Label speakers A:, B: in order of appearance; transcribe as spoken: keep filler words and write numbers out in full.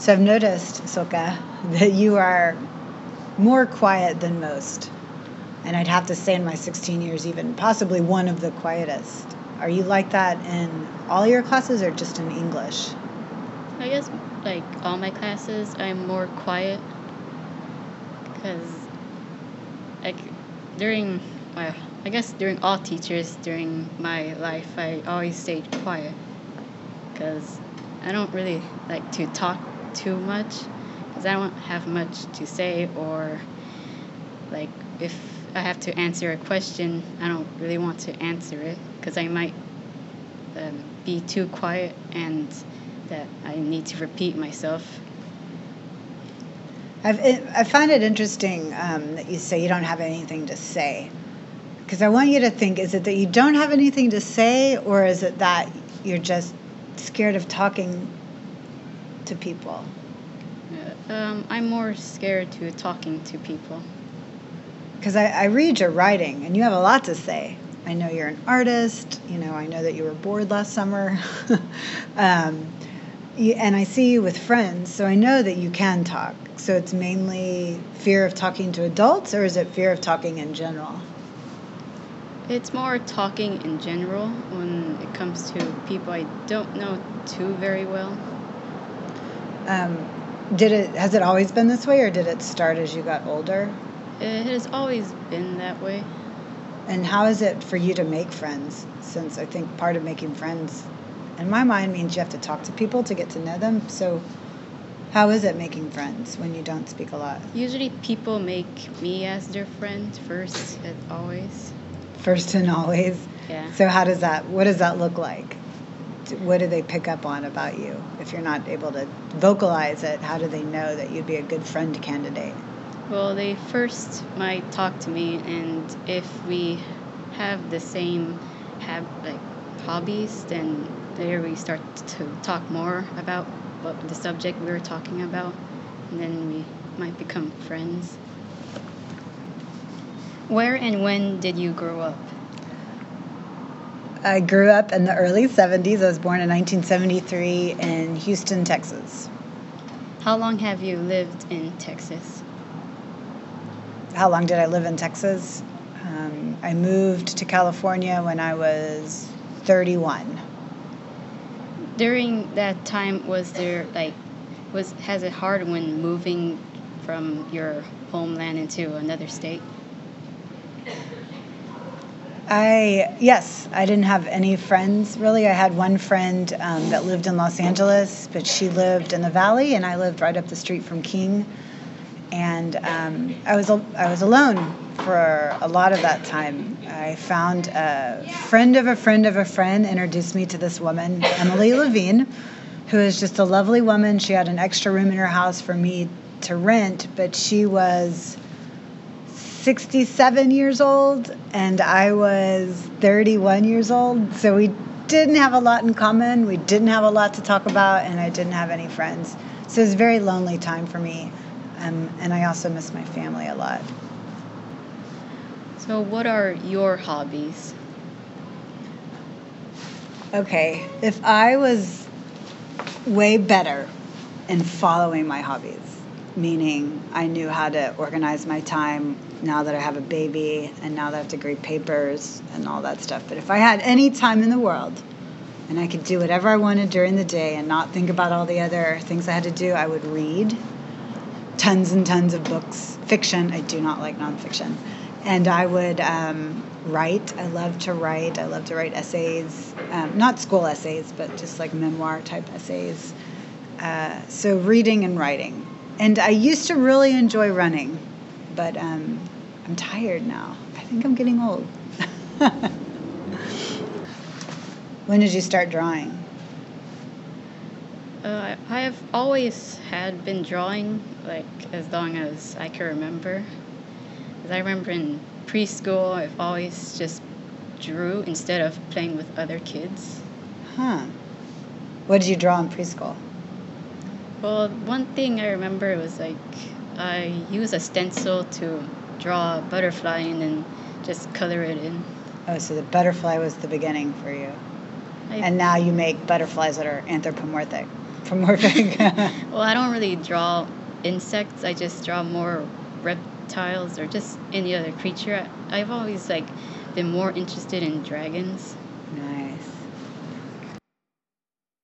A: So I've noticed, Silka, that you are more quiet than most. And I'd have to say in my sixteen years, even possibly one of the quietest. Are you like that in all your classes or just in English?
B: I guess like all my classes, I'm more quiet because like during my, I guess during all teachers during my life, I always stayed quiet because I don't really like to talk too much because I don't have much to say, or like if I have to answer a question, I don't really want to answer it because I might um, be too quiet and that I need to repeat myself.
A: I've, I find it interesting um, that you say you don't have anything to say. Because I want you to think, is it that you don't have anything to say, or is it that you're just scared of talking to people?
B: Uh, um, I'm more scared to talking to people.
A: Because I, I read your writing, and you have a lot to say. I know you're an artist. You know, I know that you were bored last summer. um, you, and I see you with friends, so I know that you can talk. So it's mainly fear of talking to adults, or is it fear of talking in general?
B: It's more talking in general when it comes to people I don't know too very well.
A: Um, did it? Has it always been this way, or did it start as you got older?
B: It has always been that way.
A: And how is it for you to make friends? Since I think part of making friends, in my mind, means you have to talk to people to get to know them. So how is it making friends when you don't speak a lot?
B: Usually people make me as their friend first, as always.
A: First and always?
B: Yeah.
A: So how does that, what does that look like? What do they pick up on about you? If you're not able to vocalize it, how do they know that you'd be a good friend candidate?
B: Well, they first might talk to me, and if we have the same have like hobbies, then there we start to talk more about what the subject we were talking about, and then we might become friends. Where and when did you grow up?
A: I grew up in the early seventies. I was born in nineteen seventy-three in Houston, Texas.
B: How long have you lived in Texas?
A: How long did I live in Texas? Um, I moved to California when I was thirty-one.
B: During that time, was there like, was has it hard when moving from your homeland into another state?
A: I yes, I didn't have any friends really. I had one friend um, that lived in Los Angeles, but she lived in the Valley, and I lived right up the street from King. And um, I was I was alone for a lot of that time. I found a friend of a friend of a friend introduced me to this woman, Emily Levine, who is just a lovely woman. She had an extra room in her house for me to rent, but she was sixty-seven years old, and I was thirty-one years old. So we didn't have a lot in common. We didn't have a lot to talk about, and I didn't have any friends. So it was a very lonely time for me. Um, and I also miss my family a lot.
B: So what are your hobbies?
A: Okay, if I was way better in following my hobbies, meaning I knew how to organize my time now that I have a baby and now that I have to grade papers and all that stuff. But if I had any time in the world and I could do whatever I wanted during the day and not think about all the other things I had to do, I would read tons and tons of books, fiction. I do not like nonfiction. And I would um, write. I love to write. I love to write essays, um, not school essays, but just like memoir type essays. Uh, so reading and writing. And I used to really enjoy running, but um, I'm tired now. I think I'm getting old. When did you start drawing?
B: Uh, I have always had been drawing, like, as long as I can remember. As I remember in preschool, I've always just drew instead of playing with other kids.
A: Huh. What did you draw in preschool?
B: Well, one thing I remember was, like, I used a stencil to draw a butterfly and then just color it in.
A: Oh, so the butterfly was the beginning for you.
B: I,
A: And now you make butterflies that are anthropomorphic. for Morphic?
B: Well, I don't really draw insects. I just draw more reptiles or just any other creature. I, I've always like been more interested in dragons.
A: Nice.